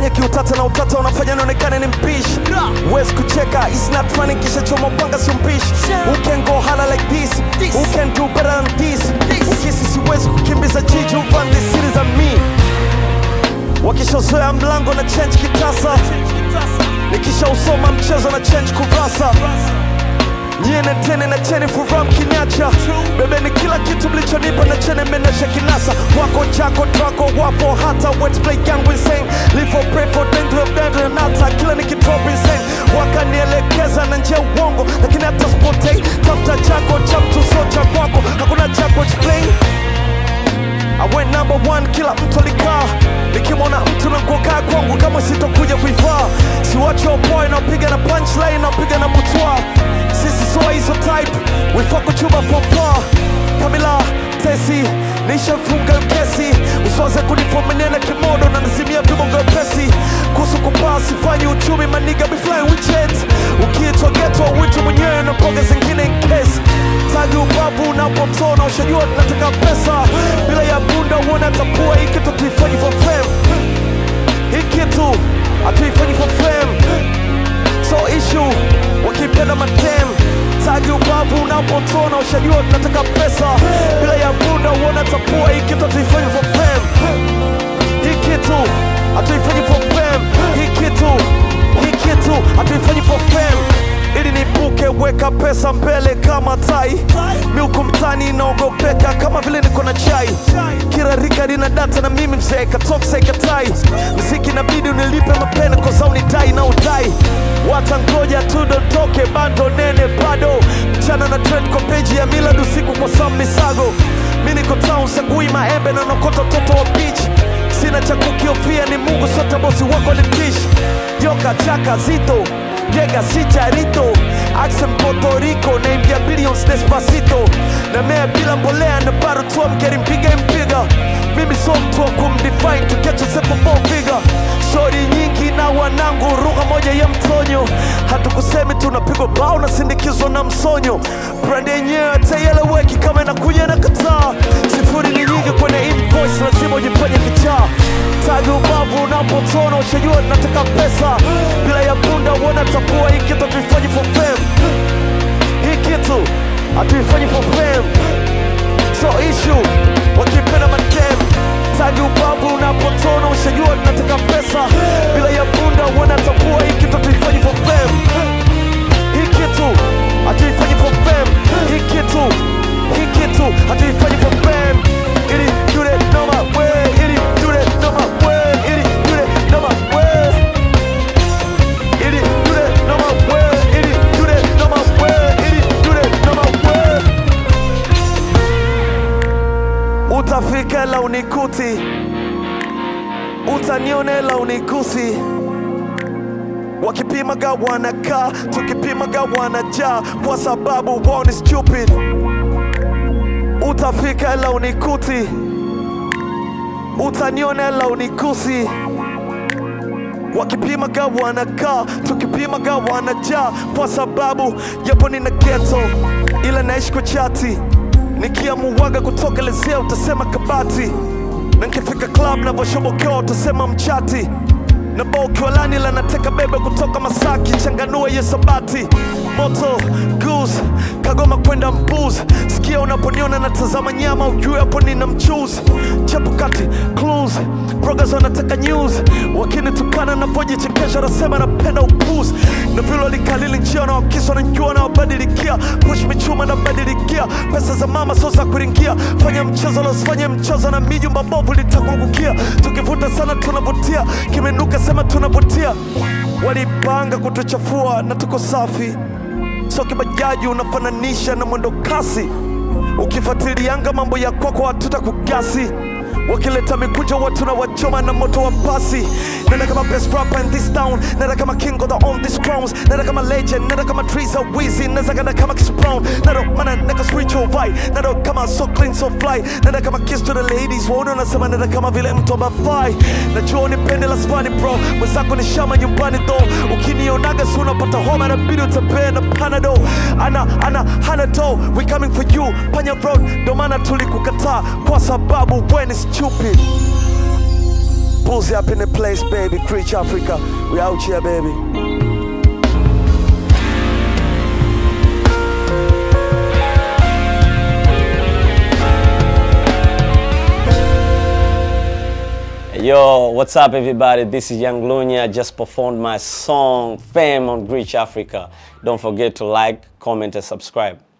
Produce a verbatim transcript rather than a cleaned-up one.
unafanya kiutata na utata unafanya nionekane ni mpishi. Wezi kucheka, it's not funny kisha choma upanga si mpishi. Who can go harder like this? Who can do better than this? Ukisi siwezi kukimbiza jiji uvan this series on me. Wakishozoea mlango na change kitasa, nikisha usoma mchezo na change kurasa. Nyie na tene na cheni furam kinyacha. Bebe ni kila kitu mlichonipa na chene menesha kinasa. Wako chako trako wapo hata let's play yangu insane. Live for pray for danger of danger and nata. Kila nikidrop insane. Waka nielekeza na njia uongo lakini hata spotei. Tafuta chako cha mtu so cha kwako. Hakuna chako explain. I went number one kila mtu alikaa. Nikimwona mtu na kukaa kwangu kama sitokuja kuivaa. Si watch your boy na piga na punchline na piga na butwa. Sisi so hizo type, we fuck with you for far. Camila, Tessie, nisha funga kesi. Usiwaze kunifomenia na kimodo na nazimia vibongo pesi. Kusu kupasi, fanyi uchumi maniga be flying with jets. Ukiitwa geto, witu mwenyewe na mboga zingine in case. Tagi ubavu unapotona, ushajua tunataka pesa. Bila ya bunda uona tapua, hii kitu tuifanyi for fame. Hii kitu, atuifanyi for fame. So issue, wakipenda matem. Tagi ubavu unapotona, ushajua tunataka pesa. Bila ya bunda uona tapua, hii kitu atuifanyi for fame. Hii kitu, atuifanyi for fame. Hii kitu, hii kitu, atuifanyi for fame. Ili nipuke weka pesa mbele kama tai. Miuku mtani naogopeka kama vile niko na chai. Kira rika lina data na mimi mzee katoksa ikatai. Mziki nabidi unilipe mapene koza unidai na udai. Watangoja tu dondoke bando nene bado. Mchana na trend kwa page ya Milad usiku kwa Sam Misago. Mimi niko town sagui maembe na nokota toto wa beach. Sina cha kukiofia ni Mungu sote bosi wako ni tish. Yoka chaka zito Llega si charito, accent Puerto Rico, name ya billions despacito. Na mea bila mbolea na bado tu I'm getting bigger and bigger. Mimi so mtu wa kumdefine to get yourself a four figure. Shori nyingi na wanangu, lugha moja ya mtonyo. Hatukusemi tunapigwa bao na sindikizwa na msonyo. Brand yenyewe ataeleweki kama inakuja na kataa. Sifuri ni nyingi kwenye invoice, lazima ujifanye kichaa. Tagi ubavu unapotona, ushajua tunataka pesa. Bila ya bunda uona tapua, hii kitu atuifanyi for fame. Hii kitu atuifanyi for fame. So issue, wakipenda matem. Tagi ubavu unapotona, ushajua tunataka pesa. Bila ya bunda uona tapua, hii kitu atuifanyi for fame. Hii kitu atuifanyi for fame. Hii kitu, hii kitu atuifanyi for fame. Ili do that no my way. Ili do that no my way. Ili do that no my way. Ili do that no my way. Ili do that no my way. Ili do that no my way. Utafika la unikuti, utanione la unikusi. Wakipimaga wanaka, tukipimaga wanaja. Kwa sababu wao ni stupid. Utafika la unikuti, utanione la unikusi. Wakipimaga wanaka, tukipimaga wanaja. Kwa sababu yapo nina ghetto, ila naishi kwa chati. Nikiamuwaga kutoka lezea utasema kabati. Na nikifika club na voshobokeo utasema mchati. Na boki walani la nateka bebe kutoka Masaki. Changanua ye sabati. Moto, goose, Kagoma kwenda Mbuzi. Sikia unaponiona natazama nyama, ujue hapo nina mchuzi. Chapukati, clues, progress wanataka news. Wakini tukana na voji chekesha nasema napenda upuzi. Na vilo likalili njia na wakiso na njua na wabadilikia. Push michuma na badilikia. Pesa za mama so za kuringia. Fanya mchezo na usifanye mchezo na mijumba bovu litakungukia. Tukivuta sana tunavutia, kimenuka sema tunavutia. Walipanga kutuchafua na tuko safi. So kibajaji unafananisha na mwendo kasi. Ukifuatilianga mambo ya kwako hatuta kugasi. Wakileta mikuja watu na wachoma na moto wa pasi. Nenda kama best rapper in this town. Nenda kama king of the on these crowns. Nenda kama legend, nenda kama Trees or Weezy. Nenda kama Chris Brown. Nenda mana neka spiritual vibe. Nenda kama so clean so fly. Nenda kama kiss to the ladies. Waona unasema nenda kama vile mtu amafai. Najua unipende la spani bro. Mwenzako ni shama nyumbani though. Ukinionaga si unapata homa na bidi utapea na panado. Ana, ana, hana do. We coming for you. Panya road. Ndo maana tulikukataa. Kwa sababu when it's stupid. Bulls up in the place, baby. Creech Africa, we out here, baby. Yo, what's up everybody? This is Young Lunya. I just performed my song Fame on Creech Africa. Don't forget to like, comment and subscribe.